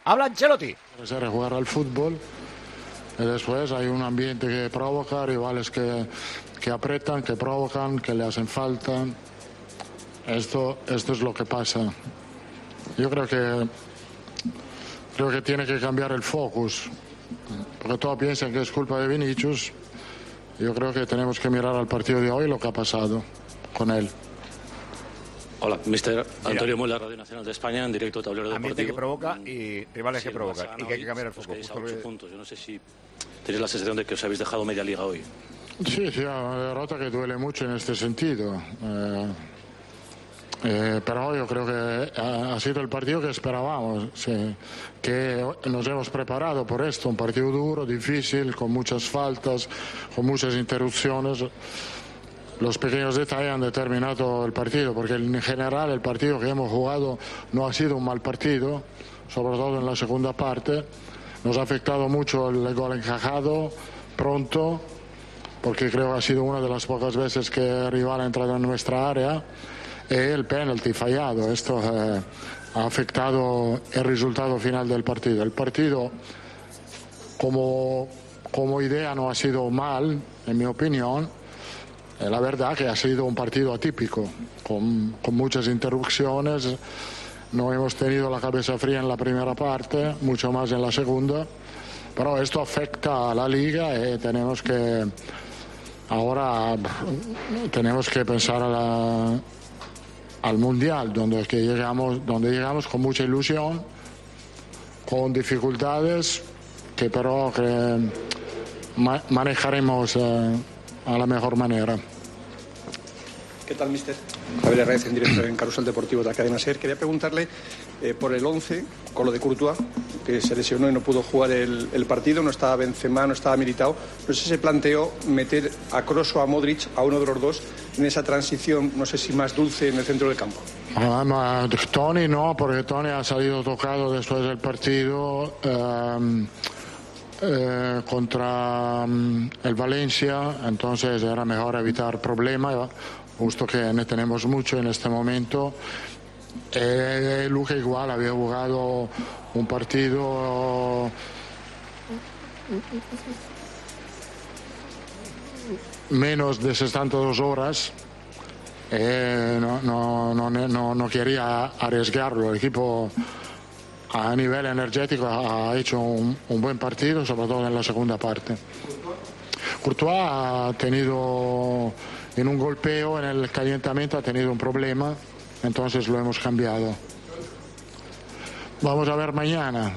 Habla Ancelotti. Jugar al fútbol y después hay un ambiente que provoca, rivales que apretan, que provocan, que le hacen falta. Esto es lo que pasa. Yo creo que tiene que cambiar el focus, porque todos piensan que es culpa de Vinicius. Yo creo que tenemos que mirar al partido de hoy lo que ha pasado con él. Hola, mister Antonio Muela, Radio Nacional de España, en directo Tablero Deportivo. Ambiente que provoca y rivales que provocan, y que hay que cambiar el foco. A 8 puntos. Yo no sé si tenéis la sensación de que os habéis dejado media liga hoy. Sí, una derrota que duele mucho en este sentido. Pero yo creo que ha sido el partido que esperábamos, sí, que nos hemos preparado por esto, un partido duro, difícil, con muchas faltas, con muchas interrupciones. Los pequeños detalles han determinado el partido, porque en general el partido que hemos jugado no ha sido un mal partido, sobre todo en la segunda parte. Nos ha afectado mucho el gol encajado pronto, porque creo que ha sido una de las pocas veces que el rival ha entrado en nuestra área, y el penalti fallado. Esto ha afectado el resultado final del partido. El partido como idea no ha sido mal, en mi opinión. La verdad que ha sido un partido atípico, con muchas interrupciones. No hemos tenido la cabeza fría en la primera parte, mucho más en la segunda. Pero esto afecta a la liga y tenemos que pensar al Mundial, donde llegamos con mucha ilusión, con dificultades que pero manejaremos a la mejor manera. ¿Qué tal, mister? Javier Herrera, en directo en Carrusel Deportivo de la cadena SER. Quería preguntarle por el 11, con lo de Courtois, que se lesionó y no pudo jugar el partido. No estaba Benzema, no estaba Militao. No sé si se planteó meter a Kroos o a Modric, a uno de los dos, en esa transición, no sé si más dulce, en el centro del campo. Tony no, porque Tony ha salido tocado después del partido contra el Valencia, entonces era mejor evitar problemas, justo que ne tenemos mucho en este momento. Luca igual había jugado un partido menos de 72 horas. No quería arriesgarlo. El equipo a nivel energético ha hecho un buen partido, sobre todo en la segunda parte. Courtois ha tenido, en un golpeo, en el calentamiento, ha tenido un problema, entonces lo hemos cambiado. Vamos a ver mañana.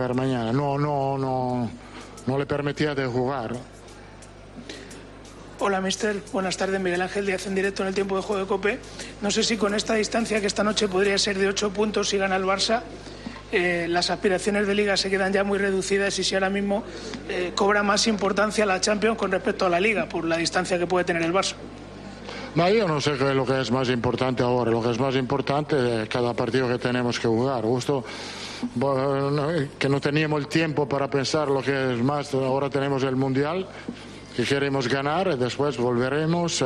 No le permitía de jugar. Hola, mister. Buenas tardes. Miguel Ángel Díaz en directo en el tiempo de juego de COPE. No sé si con esta distancia, que esta noche podría ser de 8 puntos si gana el Barça, las aspiraciones de Liga se quedan ya muy reducidas, y si ahora mismo cobra más importancia la Champions con respecto a la Liga, por la distancia que puede tener el Barça. No, yo no sé qué es lo que es más importante ahora. Lo que es más importante es cada partido que tenemos que jugar. Justo que no teníamos el tiempo para pensar lo que es más. Ahora tenemos el Mundial, que queremos ganar, y después volveremos,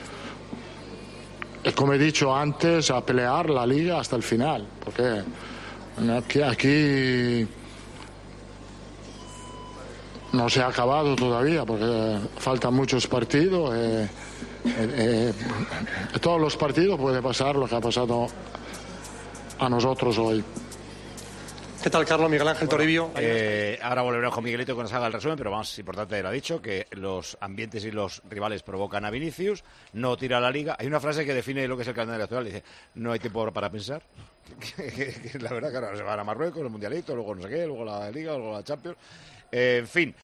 como he dicho antes, a pelear la Liga hasta el final. Porque aquí no se ha acabado todavía, porque faltan muchos partidos. Todos los partidos puede pasar lo que ha pasado a nosotros hoy. ¿Qué tal, Carlos? Miguel Ángel Toribio. Ahora volveremos con Miguelito que nos haga el resumen, pero más importante lo ha dicho, que los ambientes y los rivales provocan a Vinicius, no tira la Liga. Hay una frase que define lo que es el calendario actual, dice: no hay tiempo para pensar. La verdad que ahora se van a Marruecos, el Mundialito, luego no sé qué, luego la Liga, luego la Champions. En fin.